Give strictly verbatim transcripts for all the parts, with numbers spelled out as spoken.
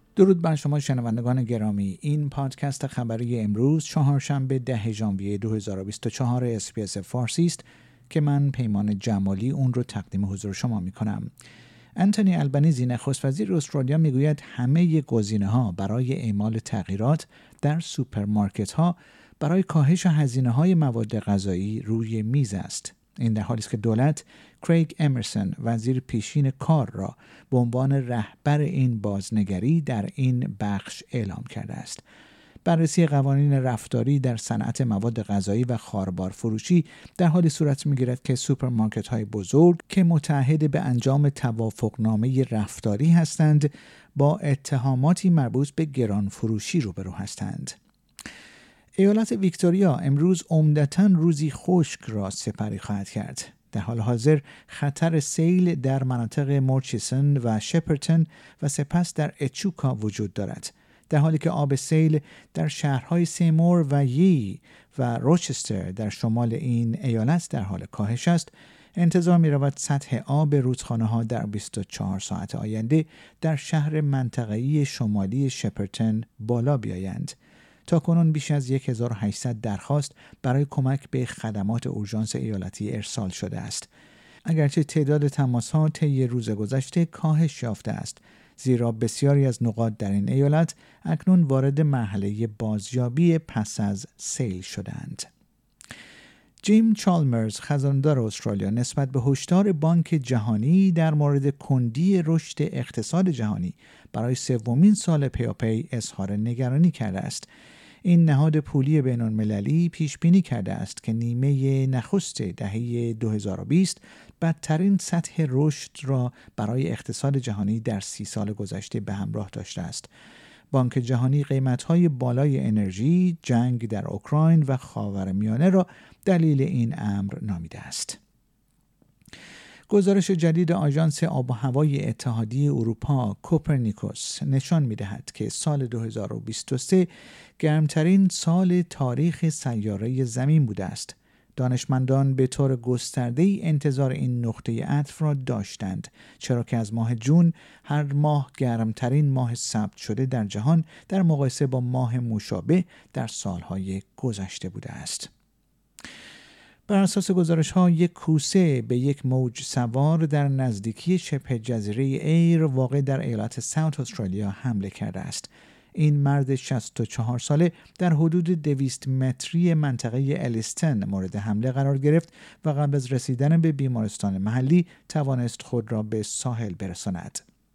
درود بر شما شنوندگان گرامی. این پادکست خبری امروز چهارشنبه ده ژانویه دو هزار و بیست و چهار اس‌بی‌اس فارسی است که من پیمان جمالی اون رو تقدیم حضور شما می کنم. انتونی البنیزی نخست وزیر استرالیا میگوید همه گزینه‌ها برای اعمال تغییرات در سوپرمارکت‌ها برای کاهش هزینه‌های مواد غذایی روی میز است. این در حالی است که دولت کریگ امرسون وزیر پیشین کار را به عنوان رهبر این بازنگری در این بخش اعلام کرده است. بررسی قوانین رفتاری در صنعت مواد غذایی و خاربار فروشی در حالی صورت می‌گیرد که سوپرمارکت‌های بزرگ که متعهد به انجام توافقنامه رفتاری هستند با اتهاماتی مربوط به گران فروشی روبرو هستند. ایالت ویکتوریا امروز عمدتاً روزی خشک را سپری خواهد کرد. در حال حاضر خطر سیل در مناطق مورچیسن و شپرتن و سپس در اچوکا وجود دارد، در حالی که آب سیل در شهرهای سیمور و یی و روچستر در شمال این ایالت در حال کاهش است. انتظار می رود سطح آب رودخانه‌ها در بیست و چهار ساعت آینده در شهر منطقه‌ای شمالی شپرتن بالا بیایند. تاکنون بیش از هزار و هشتصد درخواست برای کمک به خدمات اورژانس ایالتی ارسال شده است. اگرچه تعداد تماس‌ها طی روز گذشته کاهش یافته است، زیرا بسیاری از نقاط در این ایالت اکنون وارد مرحله بازیابی پس از سیل شدند. جیم چالمرز خزاندار استرالیا نسبت به هشدار بانک جهانی در مورد کندی رشد اقتصاد جهانی برای سومین سال پیاپی اظهار نگرانی کرده است. این نهاد پولی بین‌المللی پیش بینی کرده است که نیمه نخست دهه دو هزار و بیست بدترین سطح رشد را برای اقتصاد جهانی در سی سال گذشته به همراه داشته است. بانک جهانی قیمت‌های بالای انرژی، جنگ در اوکراین و خاورمیانه را دلیل این امر نامیده است. گزارش جدید آژانس آب و هوای اتحادیه اروپا کوپرنیکوس نشان می‌دهد که سال دو هزار و بیست و سه گرمترین سال تاریخ سیاره زمین بوده است. دانشمندان به طور گسترده‌ای انتظار این نقطه عطف را داشتند، چرا که از ماه جون هر ماه گرمترین ماه ثبت شده در جهان در مقایسه با ماه مشابه در سالهای گذشته بوده است. بر اساس گزارش‌ها یک کوسه به یک موج سوار در نزدیکی شبه جزیره ایر واقع در ایالت ساوت استرالیا حمله کرده است. این مرد شصت و چهار ساله در حدود دویست متری منطقه الیستن مورد حمله قرار گرفت و قبل از رسیدن به بیمارستان محلی توانست خود را به ساحل برساند.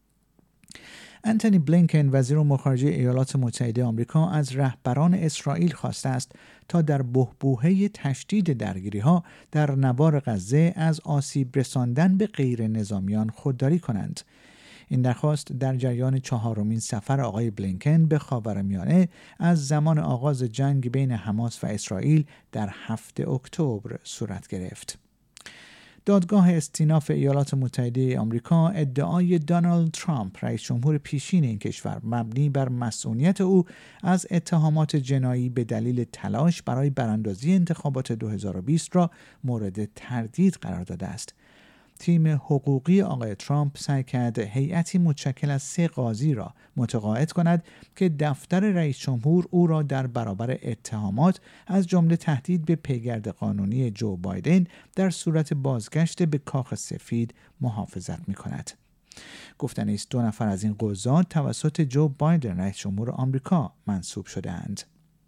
انتونی بلینکن وزیر امور خارجه ایالات متحده آمریکا از رهبران اسرائیل خواسته است تا در بحبوحه تشدید درگیری‌ها در نوار غزه از آسیب رساندن به غیر نظامیان خودداری کنند. این درخواست در جریان چهارمین سفر آقای بلینکن به خاورمیانه از زمان آغاز جنگ بین حماس و اسرائیل در هفتم اکتبر صورت گرفت. دادگاه استیناف ایالات متحده آمریکا ادعای دونالد ترامپ رئیس جمهور پیشین این کشور مبنی بر مسئولیت او از اتهامات جنایی به دلیل تلاش برای براندازی انتخابات دو هزار و بیست را مورد تردید قرار داده است. تیم حقوقی آقای ترامپ سعی کرد هیئتی متشکل از سه قاضی را متقاعد کند که دفتر رئیس جمهور او را در برابر اتهامات از جمله تهدید به پیگرد قانونی جو بایدن در صورت بازگشت به کاخ سفید محافظت می‌کند. گفتنی است دو نفر از این قضات توسط جو بایدن رئیس جمهور آمریکا منصوب شده‌اند.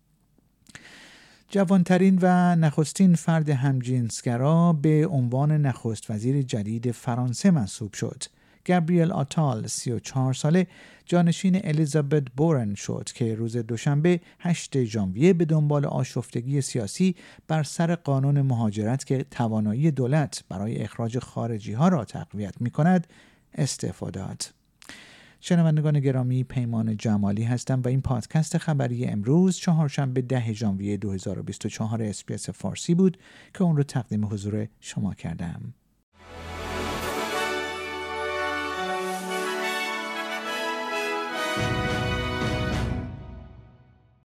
جوانترین و نخستین فرد همجنسگرا به عنوان نخست وزیر جدید فرانسه منصوب شد. گابریل آتال سی و چهار ساله جانشین الیزابت بورن شد که روز دوشنبه هشتم ژانویه به دنبال آشفتگی سیاسی بر سر قانون مهاجرت که توانایی دولت برای اخراج خارجی ها را تقویت می کند استعفا داد. شنوندگان گرامی، پیمان جمالی هستم و این پادکست خبری امروز چهارشنبه ده ژانویه دو هزار و بیست و چهار اس‌بی‌اس فارسی بود که اون رو تقدیم حضور شما کردم.